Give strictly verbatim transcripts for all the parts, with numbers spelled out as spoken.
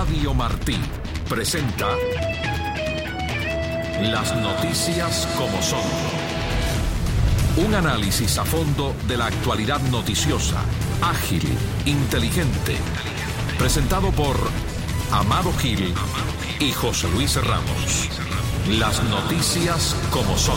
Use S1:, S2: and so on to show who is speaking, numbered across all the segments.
S1: Radio Martí presenta Las noticias como son. Un análisis a fondo de la actualidad noticiosa, ágil, inteligente. Presentado por Amado Gil y José Luis Ramos. Las noticias como son.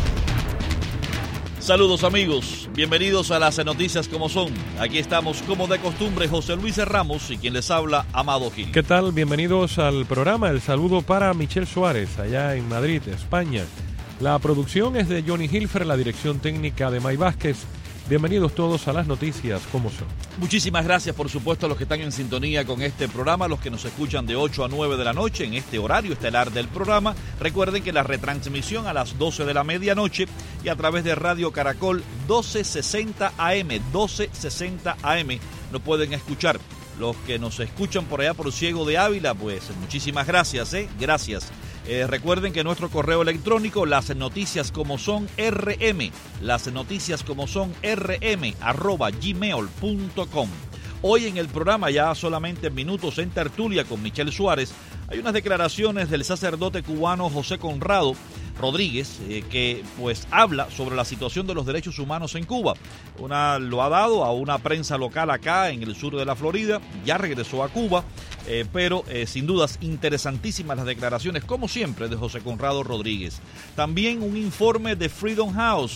S2: Saludos amigos, bienvenidos a las noticias como son. Aquí estamos como de costumbre José Luis Ramos y quien les habla Amado Gil.
S3: ¿Qué tal? Bienvenidos al programa. El saludo para Michelle Suárez allá en Madrid, España. La producción es de Johnny Hilfer, la dirección técnica de May Vázquez. Bienvenidos todos a las noticias como son.
S2: Muchísimas gracias, por supuesto, a los que están en sintonía con este programa, los que nos escuchan de ocho a nueve de la noche en este horario estelar del programa. Recuerden que la retransmisión a las doce de la medianoche y a través de Radio Caracol doce sesenta A M, doce sesenta A M nos pueden escuchar. Los que nos escuchan por allá por Ciego de Ávila, pues muchísimas gracias, ¿eh? Gracias. Eh, recuerden que nuestro correo electrónico, las noticias como son rm, las noticias como son rm, arroba gmail punto com. Hoy en el programa, ya solamente en minutos en tertulia con Michelle Suárez, hay unas declaraciones del sacerdote cubano José Conrado Rodríguez, eh, que pues habla sobre la situación de los derechos humanos en Cuba. Una, lo ha dado a una prensa local acá en el sur de la Florida, ya regresó a Cuba, eh, pero eh, sin dudas interesantísimas las declaraciones, como siempre, de José Conrado Rodríguez. También un informe de Freedom House,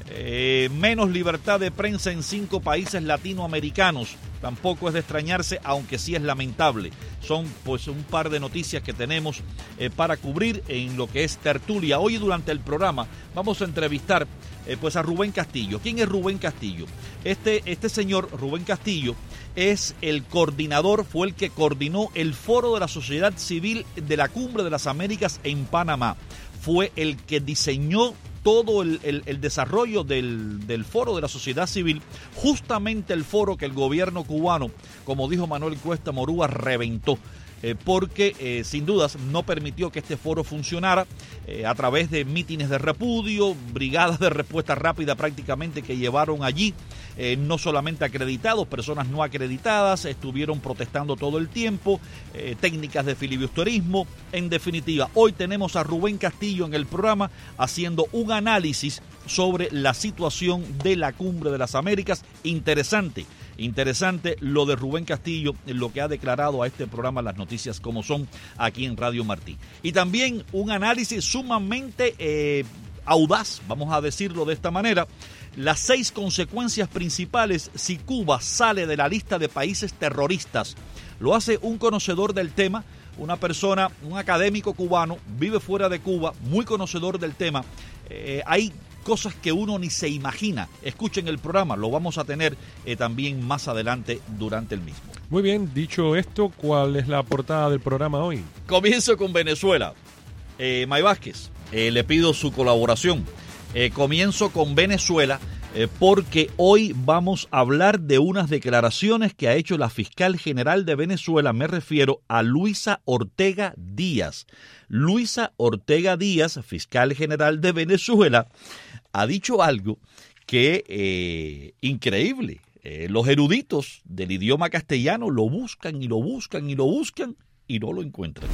S2: eh, menos libertad de prensa en cinco países latinoamericanos. Tampoco es de extrañarse, aunque sí es lamentable. Son pues un par de noticias que tenemos eh, para cubrir en lo que es tertulia. Hoy durante el programa vamos a entrevistar eh, pues a Rubén Castillo. ¿Quién es Rubén Castillo? Este, este señor, Rubén Castillo, es el coordinador, fue el que coordinó el Foro de la Sociedad Civil de la Cumbre de las Américas en Panamá. Fue el que diseñó todo el, el, el desarrollo del, del foro de la sociedad civil, justamente el foro que el gobierno cubano, como dijo Manuel Cuesta Morúa, reventó. Eh, porque eh, sin dudas no permitió que este foro funcionara eh, a través de mítines de repudio, brigadas de respuesta rápida prácticamente que llevaron allí, eh, no solamente acreditados, personas no acreditadas, estuvieron protestando todo el tiempo, eh, técnicas de filibusterismo. En definitiva, hoy tenemos a Rubén Castillo en el programa haciendo un análisis sobre la situación de la Cumbre de las Américas. Interesante. Interesante lo de Rubén Castillo, lo que ha declarado a este programa Las Noticias como son aquí en Radio Martí. Y también un análisis sumamente eh, audaz, vamos a decirlo de esta manera, las seis consecuencias principales si Cuba sale de la lista de países terroristas. Lo hace un conocedor del tema, una persona, un académico cubano, vive fuera de Cuba, muy conocedor del tema. Eh, hay cosas que uno ni se imagina. Escuchen el programa, lo vamos a tener eh, también más adelante durante el mismo.
S3: Muy bien, dicho esto, ¿cuál es la portada del programa hoy?
S2: Comienzo con Venezuela. Eh, May Vázquez, eh, le pido su colaboración. Eh, comienzo con Venezuela eh, porque hoy vamos a hablar de unas declaraciones que ha hecho la fiscal general de Venezuela, me refiero a Luisa Ortega Díaz. Luisa Ortega Díaz, fiscal general de Venezuela, ha dicho algo que eh, increíble. Eh, los eruditos del idioma castellano lo buscan y lo buscan y lo buscan y no lo encuentran.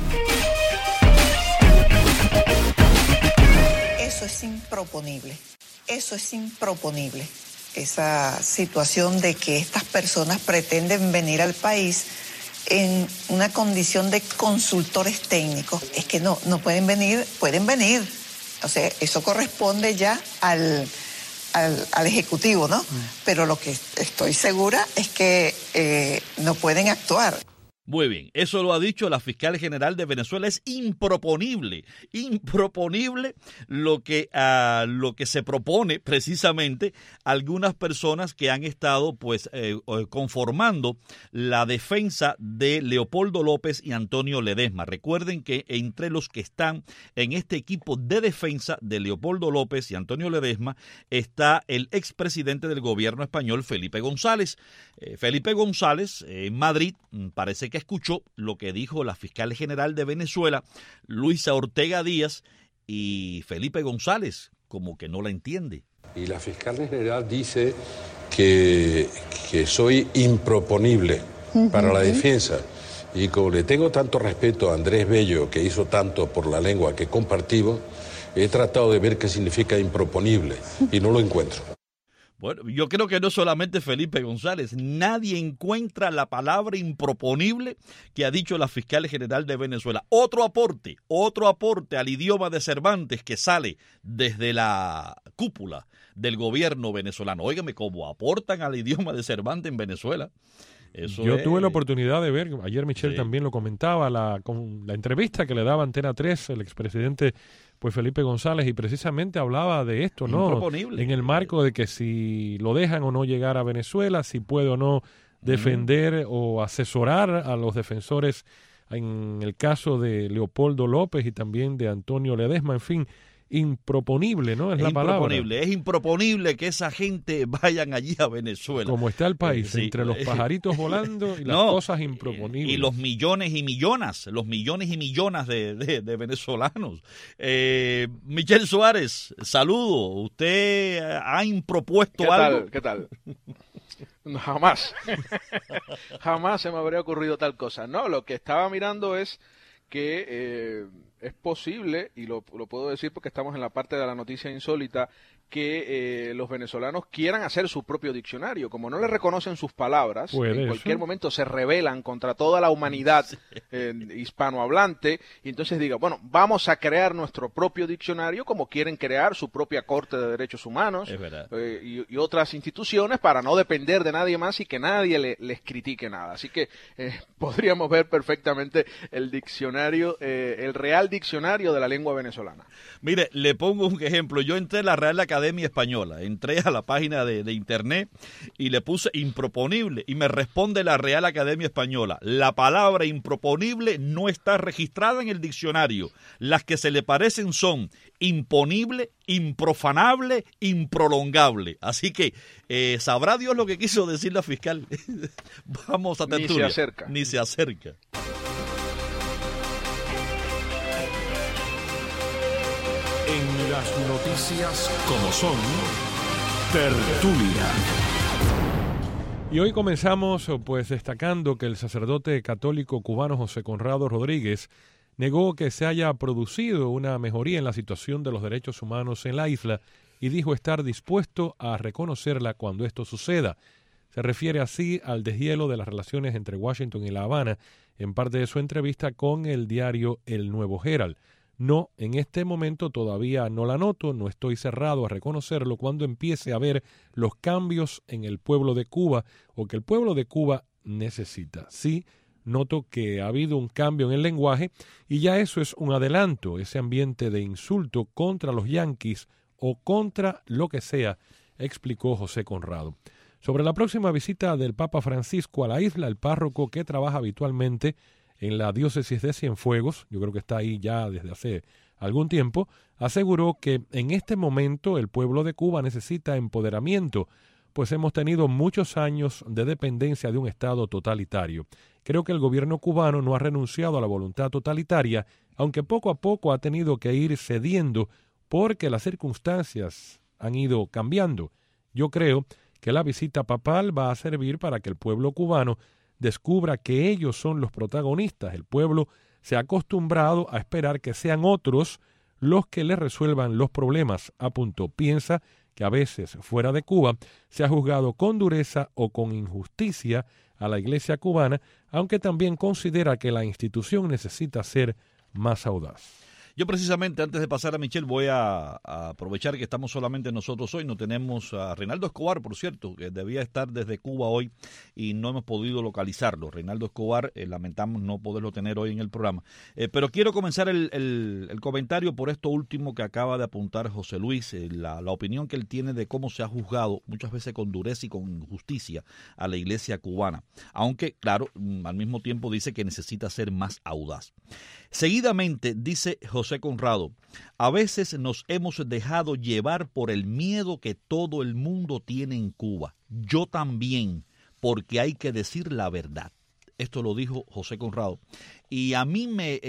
S4: Eso es improponible. Eso es improponible. Esa situación de que estas personas pretenden venir al país en una condición de consultores técnicos. Es que no, no pueden venir, pueden venir. O sea, eso corresponde ya al, al, al Ejecutivo, ¿no? Mm. Pero lo que estoy segura es que eh, no pueden actuar.
S2: Muy bien, eso lo ha dicho la fiscal general de Venezuela. Es improponible, improponible lo que, uh, lo que se propone precisamente algunas personas que han estado pues eh, conformando la defensa de Leopoldo López y Antonio Ledezma. Recuerden que entre los que están en este equipo de defensa de Leopoldo López y Antonio Ledezma está el expresidente del gobierno español, Felipe González. Eh, Felipe González eh, en Madrid parece que escuchó lo que dijo la fiscal general de Venezuela, Luisa Ortega Díaz, y Felipe González como que no la entiende.
S5: Y la fiscal general dice que, que soy improponible uh-huh. para la defensa. Y como le tengo tanto respeto a Andrés Bello, que hizo tanto por la lengua que compartimos, he tratado de ver qué significa improponible y no lo encuentro.
S2: Bueno, yo creo que no solamente Felipe González, nadie encuentra la palabra improponible que ha dicho la fiscal general de Venezuela. Otro aporte, otro aporte al idioma de Cervantes que sale desde la cúpula del gobierno venezolano. Óigame, ¿cómo aportan al idioma de Cervantes en Venezuela? Eso
S3: Yo
S2: es...
S3: tuve la oportunidad de ver, ayer Michelle
S2: sí.
S3: también lo comentaba, la, con la entrevista que le daba Antena tres, el expresidente pues Felipe González, y precisamente hablaba de esto, ¿no? En el marco de que si lo dejan o no llegar a Venezuela, si puede o no defender uh-huh. o asesorar a los defensores en el caso de Leopoldo López y también de Antonio Ledesma, en fin, improponible, ¿no? Es, es la palabra.
S2: Improponible, es improponible que esa gente vayan allí a Venezuela.
S3: Como está el país,
S2: sí.
S3: entre los pajaritos volando y las
S2: no,
S3: cosas improponibles.
S2: Y los millones y millones, los millones y millones de, de, de venezolanos. Eh, Michel Suárez, saludo. ¿Usted ha impropuesto
S6: ¿Qué
S2: algo?
S6: Tal, ¿Qué tal? No, jamás. Jamás se me habría ocurrido tal cosa. No, lo que estaba mirando es que eh, es posible, y lo, lo puedo decir porque estamos en la parte de la noticia insólita, que eh, los venezolanos quieran hacer su propio diccionario. Como no le reconocen sus palabras, en cualquier eso? momento se rebelan contra toda la humanidad eh, hispanohablante, y entonces diga, bueno, vamos a crear nuestro propio diccionario, como quieren crear su propia Corte de Derechos Humanos eh, y, y otras instituciones, para no depender de nadie más y que nadie le, les critique nada. Así que eh, podríamos ver perfectamente el diccionario, eh, el Real Diccionario de la Lengua Venezolana.
S2: Mire, le pongo un ejemplo. Yo entré en la Real Academia Española, entré a la página de, de internet y le puse improponible y me responde la Real Academia Española: la palabra improponible no está registrada en el diccionario. Las que se le parecen son imponible, improfanable, improlongable. Así que eh, sabrá Dios lo que quiso decir la fiscal. Vamos a tertulia.
S6: Ni se acerca.
S2: Ni se acerca.
S1: En las noticias como son, tertulia.
S3: Y hoy comenzamos pues destacando que el sacerdote católico cubano José Conrado Rodríguez negó que se haya producido una mejoría en la situación de los derechos humanos en la isla y dijo estar dispuesto a reconocerla cuando esto suceda. Se refiere así al deshielo de las relaciones entre Washington y La Habana en parte de su entrevista con el diario El Nuevo Herald. No, en este momento todavía no la noto, no estoy cerrado a reconocerlo cuando empiece a ver los cambios en el pueblo de Cuba o que el pueblo de Cuba necesita. Sí, noto que ha habido un cambio en el lenguaje y ya eso es un adelanto, ese ambiente de insulto contra los yanquis o contra lo que sea, explicó José Conrado. Sobre la próxima visita del Papa Francisco a la isla, el párroco que trabaja habitualmente en la diócesis de Cienfuegos, yo creo que está ahí ya desde hace algún tiempo, aseguró que en este momento el pueblo de Cuba necesita empoderamiento, pues hemos tenido muchos años de dependencia de un Estado totalitario. Creo que el gobierno cubano no ha renunciado a la voluntad totalitaria, aunque poco a poco ha tenido que ir cediendo porque las circunstancias han ido cambiando. Yo creo que la visita papal va a servir para que el pueblo cubano descubra que ellos son los protagonistas. El pueblo se ha acostumbrado a esperar que sean otros los que le resuelvan los problemas, apuntó. Piensa que a veces fuera de Cuba se ha juzgado con dureza o con injusticia a la Iglesia cubana, aunque también considera que la institución necesita ser más audaz.
S2: Yo precisamente, antes de pasar a Michelle, voy a, a aprovechar que estamos solamente nosotros hoy. No tenemos a Reinaldo Escobar, por cierto, que debía estar desde Cuba hoy y no hemos podido localizarlo. Reinaldo Escobar, eh, lamentamos no poderlo tener hoy en el programa. Eh, pero quiero comenzar el, el, el comentario por esto último que acaba de apuntar José Luis, eh, la, la opinión que él tiene de cómo se ha juzgado, muchas veces con dureza y con injusticia, a la iglesia cubana. Aunque, claro, al mismo tiempo dice que necesita ser más audaz. Seguidamente, dice José Conrado, a veces nos hemos dejado llevar por el miedo que todo el mundo tiene en Cuba. Yo también, porque hay que decir la verdad. Esto lo dijo José Conrado. Y a mí me, eh,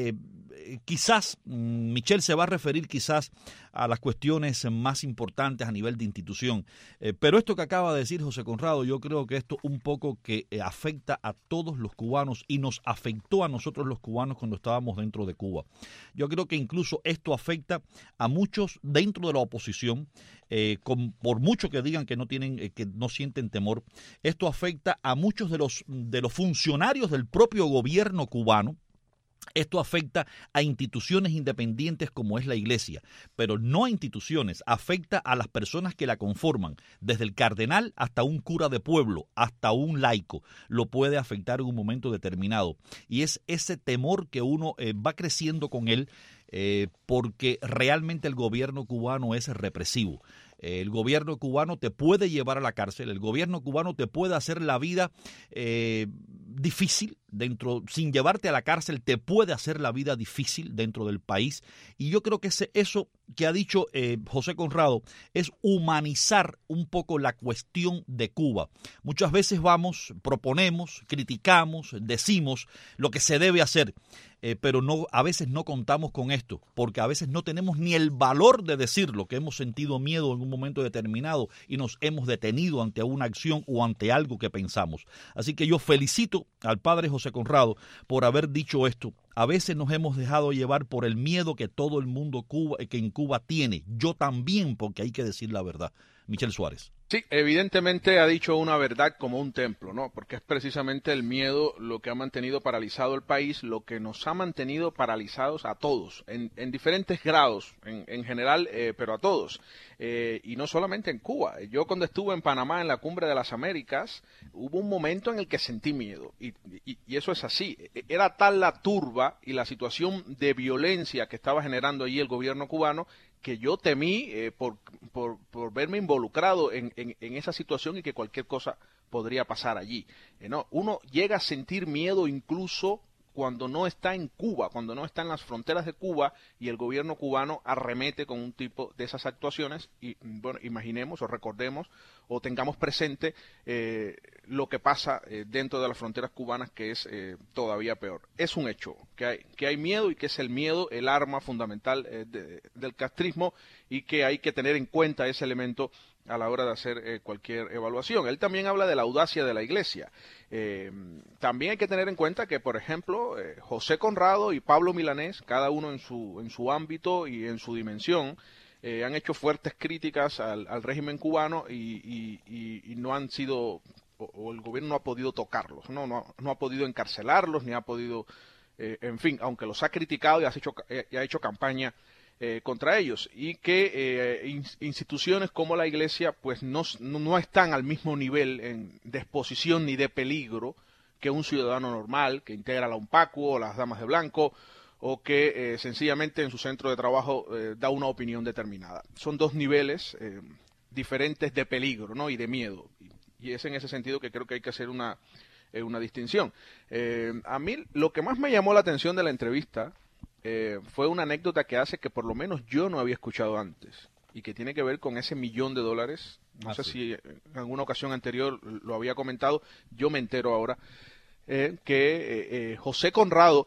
S2: quizás Michel se va a referir quizás a las cuestiones más importantes a nivel de institución, eh, pero esto que acaba de decir José Conrado, yo creo que esto un poco que eh, afecta a todos los cubanos y nos afectó a nosotros los cubanos cuando estábamos dentro de Cuba. Yo creo que incluso esto afecta a muchos dentro de la oposición, eh, con, por mucho que digan que no tienen, eh, que no sienten temor. Esto afecta a muchos de los de los funcionarios del propio gobierno cubano. Esto afecta a instituciones independientes como es la Iglesia, pero no a instituciones, afecta a las personas que la conforman, desde el cardenal hasta un cura de pueblo, hasta un laico, lo puede afectar en un momento determinado. Y es ese temor que uno eh, va creciendo con él, eh, porque realmente el gobierno cubano es represivo. El gobierno cubano te puede llevar a la cárcel, el gobierno cubano te puede hacer la vida eh, difícil dentro, sin llevarte a la cárcel, te puede hacer la vida difícil dentro del país. Y yo creo que ese, eso que ha dicho eh, José Conrado es humanizar un poco la cuestión de Cuba. Muchas veces vamos, proponemos, criticamos, decimos lo que se debe hacer. Eh, pero no, a veces no contamos con esto, porque a veces no tenemos ni el valor de decirlo, que hemos sentido miedo en un momento determinado y nos hemos detenido ante una acción o ante algo que pensamos. Así que yo felicito al padre José Conrado por haber dicho esto. A veces nos hemos dejado llevar por el miedo que todo el mundo Cuba, que en Cuba tiene. Yo también, porque hay que decir la verdad. Michel Suárez.
S6: Sí, evidentemente ha dicho una verdad como un templo, ¿no? Porque es precisamente el miedo lo que ha mantenido paralizado el país, lo que nos ha mantenido paralizados a todos, en, en diferentes grados, en, en general, eh, pero a todos. Eh, y no solamente en Cuba. Yo cuando estuve en Panamá en la Cumbre de las Américas, hubo un momento en el que sentí miedo. Y, y, y eso es así. Era tal la turba y la situación de violencia que estaba generando allí el gobierno cubano que yo temí eh, por, por, por verme involucrado en, en, en esa situación y que cualquier cosa podría pasar allí. Eh, no, uno llega a sentir miedo incluso cuando no está en Cuba, cuando no está en las fronteras de Cuba y el gobierno cubano arremete con un tipo de esas actuaciones. Y bueno, imaginemos o recordemos o tengamos presente eh, lo que pasa eh, dentro de las fronteras cubanas, que es eh, todavía peor. Es un hecho que hay, que hay miedo y que es el miedo el arma fundamental eh, de, del castrismo y que hay que tener en cuenta ese elemento a la hora de hacer eh, cualquier evaluación. Él también habla de la audacia de la Iglesia. Eh, también hay que tener en cuenta que, por ejemplo, eh, José Conrado y Pablo Milanés, cada uno en su, en su ámbito y en su dimensión, eh, han hecho fuertes críticas al, al régimen cubano y, y, y, y no han sido, o, o el gobierno no ha podido tocarlos, no, no, no ha podido encarcelarlos, ni ha podido, eh, en fin, aunque los ha criticado y ha hecho, eh, y ha hecho campaña Eh, contra ellos, y que eh, in, instituciones como la Iglesia pues no, no están al mismo nivel en, de exposición ni de peligro que un ciudadano normal que integra la UNPACU o las Damas de Blanco o que eh, sencillamente en su centro de trabajo eh, da una opinión determinada. Son dos niveles eh, diferentes de peligro, ¿no? Y de miedo, y, y es en ese sentido que creo que hay que hacer una, eh, una distinción. Eh, a mí lo que más me llamó la atención de la entrevista Eh, fue una anécdota que hace que por lo menos yo no había escuchado antes y que tiene que ver con ese millón de dólares. No ah, sé sí. si en alguna ocasión anterior lo había comentado, yo me entero ahora, eh, que eh, eh, José Conrado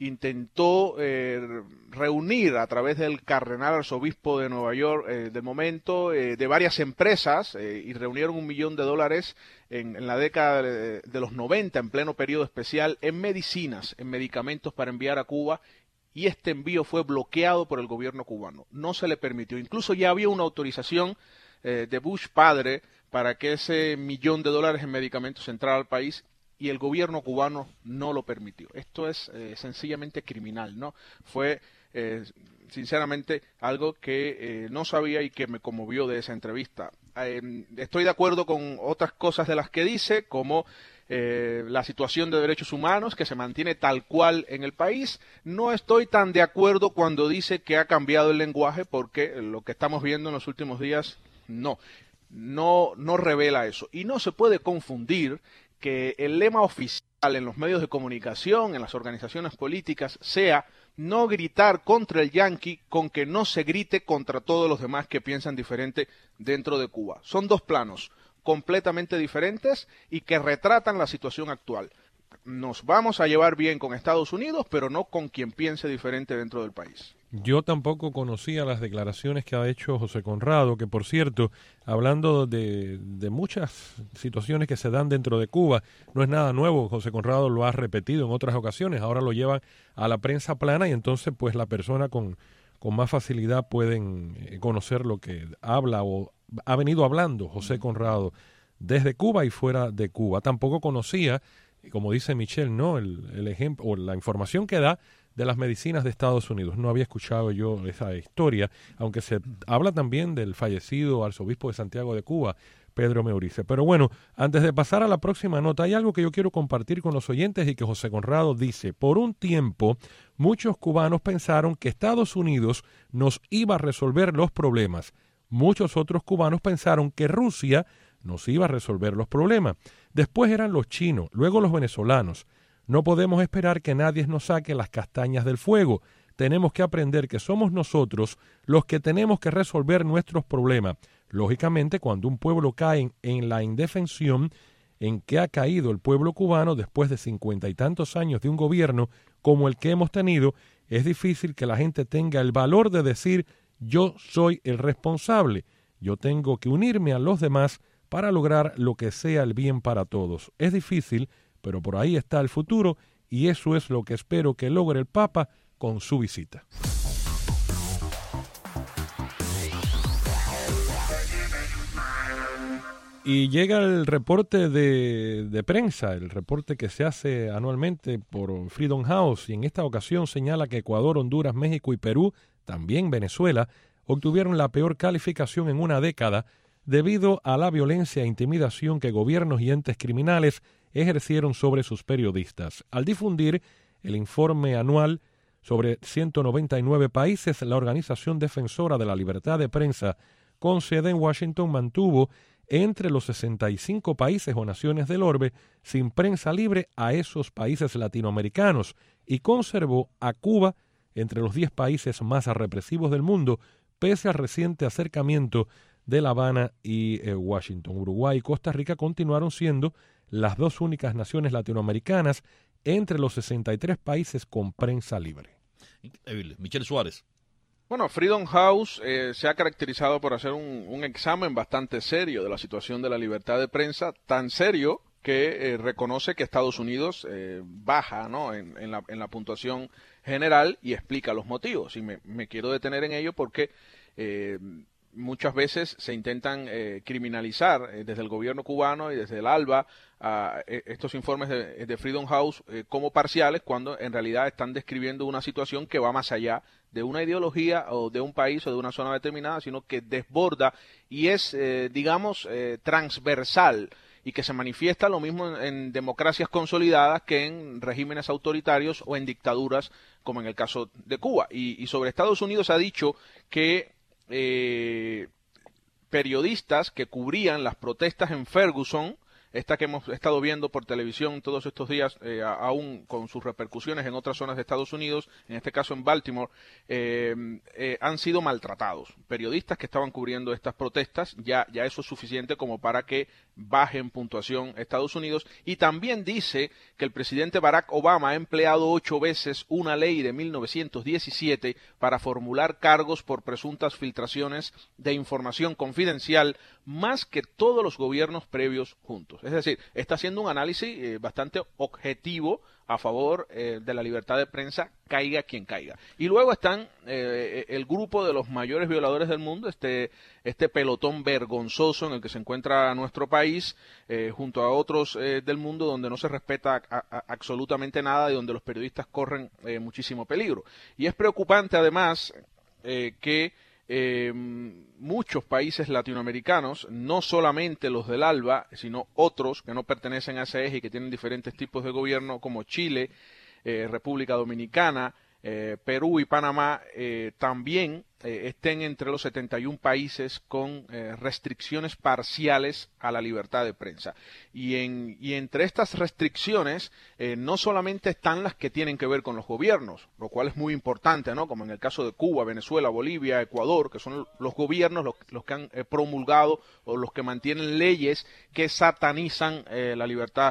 S6: intentó eh, reunir a través del cardenal arzobispo de Nueva York eh, del momento, eh, de varias empresas, eh, y reunieron un millón de dólares en, en la década de, de los noventa, en pleno periodo especial, en medicinas, en medicamentos para enviar a Cuba. Y este envío fue bloqueado por el gobierno cubano. No se le permitió. Incluso ya había una autorización eh, de Bush padre para que ese millón de dólares en medicamentos entrara al país y el gobierno cubano no lo permitió. Esto es eh, sencillamente criminal, ¿no? Fue, eh, sinceramente, algo que eh, no sabía y que me conmovió de esa entrevista. Eh, estoy de acuerdo con otras cosas de las que dice, como Eh, la situación de derechos humanos que se mantiene tal cual en el país. No estoy tan de acuerdo cuando dice que ha cambiado el lenguaje, porque lo que estamos viendo en los últimos días no, no, no revela eso. Y no se puede confundir que el lema oficial en los medios de comunicación, en las organizaciones políticas, sea no gritar contra el yanqui con que no se grite contra todos los demás que piensan diferente dentro de Cuba. Son dos planos completamente diferentes y que retratan la situación actual. nos vamos a llevar bien con Estados Unidos, pero no con quien piense diferente dentro del país.
S3: Yo tampoco conocía las declaraciones que ha hecho José Conrado, que por cierto, hablando de, de muchas situaciones que se dan dentro de Cuba, no es nada nuevo. José Conrado lo ha repetido en otras ocasiones, ahora lo llevan a la prensa plana y entonces pues la persona con, con más facilidad pueden conocer lo que habla o ha venido hablando José Conrado desde Cuba y fuera de Cuba. Tampoco conocía, como dice Michelle, ¿no? el, el ejemplo o la información que da de las medicinas de Estados Unidos. No había escuchado yo esa historia, aunque se habla también del fallecido arzobispo de Santiago de Cuba, Pedro Meurice. Pero bueno, antes de pasar a la próxima nota, hay algo que yo quiero compartir con los oyentes y que José Conrado dice: por un tiempo, muchos cubanos pensaron que Estados Unidos nos iba a resolver los problemas. Muchos otros cubanos pensaron que Rusia nos iba a resolver los problemas. Después eran los chinos, luego los venezolanos. No podemos esperar que nadie nos saque las castañas del fuego. Tenemos que aprender que somos nosotros los que tenemos que resolver nuestros problemas. Lógicamente, cuando un pueblo cae en, en la indefensión en que ha caído el pueblo cubano después de cincuenta y tantos años de un gobierno como el que hemos tenido, es difícil que la gente tenga el valor de decir: yo soy el responsable, yo tengo que unirme a los demás para lograr lo que sea el bien para todos. Es difícil, pero por ahí está el futuro y eso es lo que espero que logre el Papa con su visita. Y llega el reporte de, de prensa, el reporte que se hace anualmente por Freedom House, y en esta ocasión señala que Ecuador, Honduras, México y Perú, también Venezuela, obtuvieron la peor calificación en una década debido a la violencia e intimidación que gobiernos y entes criminales ejercieron sobre sus periodistas. Al difundir el informe anual sobre ciento noventa y nueve países, la Organización Defensora de la Libertad de Prensa, con sede en Washington, mantuvo entre los sesenta y cinco países o naciones del orbe sin prensa libre a esos países latinoamericanos y conservó a Cuba entre los diez países más represivos del mundo, pese al reciente acercamiento de La Habana y eh, Washington. Uruguay y Costa Rica continuaron siendo las dos únicas naciones latinoamericanas entre los sesenta y tres países con prensa libre.
S2: Increíble. Michelle Suárez.
S6: Bueno, Freedom House eh, se ha caracterizado por hacer un, un examen bastante serio de la situación de la libertad de prensa, tan serio que eh, reconoce que Estados Unidos eh, baja, ¿no?, en, en, la, en la puntuación general y explica los motivos. Y me, me quiero detener en ello porque eh, muchas veces se intentan eh, criminalizar eh, desde el gobierno cubano y desde el ALBA a eh, estos informes de, de Freedom House eh, como parciales, cuando en realidad están describiendo una situación que va más allá de una ideología o de un país o de una zona determinada, sino que desborda y es, eh, digamos, eh, transversal, y que se manifiesta lo mismo en, en democracias consolidadas que en regímenes autoritarios o en dictaduras, como en el caso de Cuba. Y, y sobre Estados Unidos ha dicho que eh, periodistas que cubrían las protestas en Ferguson, esta que hemos estado viendo por televisión todos estos días, eh, aún con sus repercusiones en otras zonas de Estados Unidos, en este caso en Baltimore, eh, eh, han sido maltratados. Periodistas que estaban cubriendo estas protestas, ya, ya eso es suficiente como para que baje en puntuación Estados Unidos. Y también dice que el presidente Barack Obama ha empleado ocho veces una ley de mil novecientos diecisiete para formular cargos por presuntas filtraciones de información confidencial, más que todos los gobiernos previos juntos. Es decir, está haciendo un análisis eh, bastante objetivo a favor eh, de la libertad de prensa, caiga quien caiga. Y luego están eh, el grupo de los mayores violadores del mundo, este, este pelotón vergonzoso en el que se encuentra nuestro país, eh, junto a otros eh, del mundo donde no se respeta a, a, absolutamente nada y donde los periodistas corren eh, muchísimo peligro. Y es preocupante además eh, que Eh, muchos países latinoamericanos, no solamente los del ALBA, sino otros que no pertenecen a ese eje y que tienen diferentes tipos de gobierno, como Chile, eh, República Dominicana, eh, Perú y Panamá, eh, también eh, estén entre los setenta y un países con eh, restricciones parciales a la libertad de prensa. Y, en, y entre estas restricciones eh, no solamente están las que tienen que ver con los gobiernos, lo cual es muy importante, ¿no?, como en el caso de Cuba, Venezuela, Bolivia, Ecuador, que son los gobiernos los, los que han eh, promulgado o los que mantienen leyes que satanizan eh, la libertad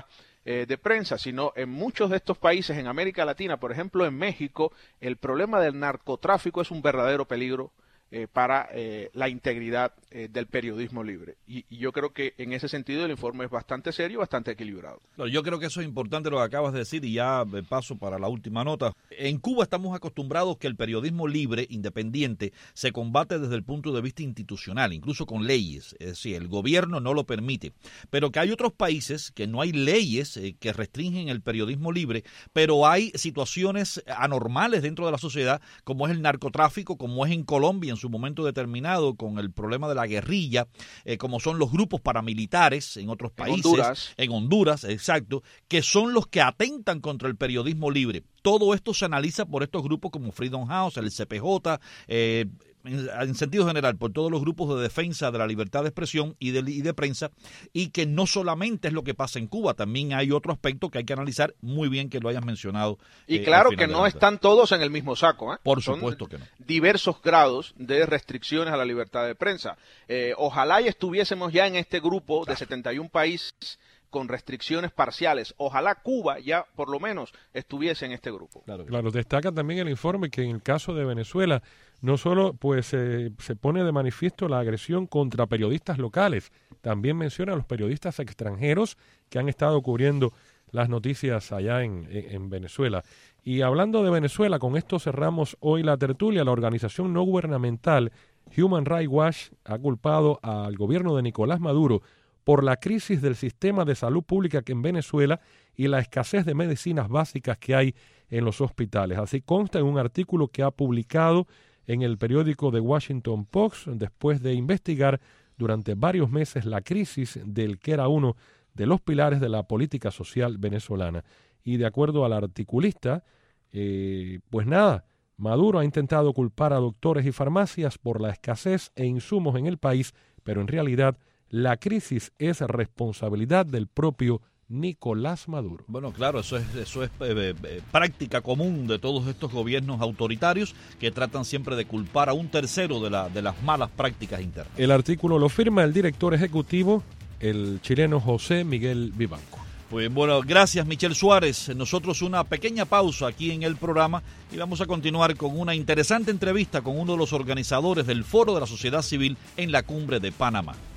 S6: eh, de prensa, sino en muchos de estos países en América Latina, por ejemplo en México, el problema del narcotráfico es un verdadero peligro Eh, para eh, la integridad eh, del periodismo libre. Y, y yo creo que en ese sentido el informe es bastante serio, bastante equilibrado.
S2: Claro, yo creo que eso es importante lo que acabas de decir y ya paso para la última nota. En Cuba estamos acostumbrados que el periodismo libre, independiente, se combate desde el punto de vista institucional, incluso con leyes. Es decir, el gobierno no lo permite. Pero que hay otros países que no hay leyes eh, que restringen el periodismo libre, pero hay situaciones anormales dentro de la sociedad, como es el narcotráfico, como es en Colombia en su momento determinado con el problema de la guerrilla, eh, como son los grupos paramilitares en otros países,
S6: en Honduras.
S2: en Honduras, exacto, que son los que atentan contra el periodismo libre. Todo esto se analiza por estos grupos como Freedom House, el C P J, eh, en, en sentido general, por todos los grupos de defensa de la libertad de expresión y de, y de prensa, y que no solamente es lo que pasa en Cuba, también hay otro aspecto que hay que analizar, muy bien que lo hayas mencionado.
S6: Y
S2: eh,
S6: claro que no están todos en el mismo saco, ¿eh?
S2: Por
S6: Son
S2: supuesto que no.
S6: Diversos grados de restricciones a la libertad de prensa. Eh, ojalá y estuviésemos ya en este grupo de setenta y un países con restricciones parciales. Ojalá Cuba ya por lo menos estuviese en este grupo.
S3: Claro, claro, destaca también el informe que en el caso de Venezuela no solo pues eh, se pone de manifiesto la agresión contra periodistas locales, también menciona a los periodistas extranjeros que han estado cubriendo las noticias allá en, en, en Venezuela. Y hablando de Venezuela, con esto cerramos hoy la tertulia. La organización no gubernamental Human Rights Watch ha culpado al gobierno de Nicolás Maduro por la crisis del sistema de salud pública que en Venezuela y la escasez de medicinas básicas que hay en los hospitales. Así consta en un artículo que ha publicado en el periódico The Washington Post después de investigar durante varios meses la crisis del que era uno de los pilares de la política social venezolana. Y de acuerdo al articulista, eh, pues nada, Maduro ha intentado culpar a doctores y farmacias por la escasez e insumos en el país, pero en realidad la crisis es responsabilidad del propio Nicolás Maduro.
S2: Bueno, claro, eso es, eso es eh, eh, práctica común de todos estos gobiernos autoritarios que tratan siempre de culpar a un tercero de, la, de las malas prácticas internas.
S3: El artículo lo firma el director ejecutivo, el chileno José Miguel Vivanco.
S2: Pues bueno, gracias Michel Suárez. Nosotros una pequeña pausa aquí en el programa y vamos a continuar con una interesante entrevista con uno de los organizadores del Foro de la Sociedad Civil en la Cumbre de Panamá.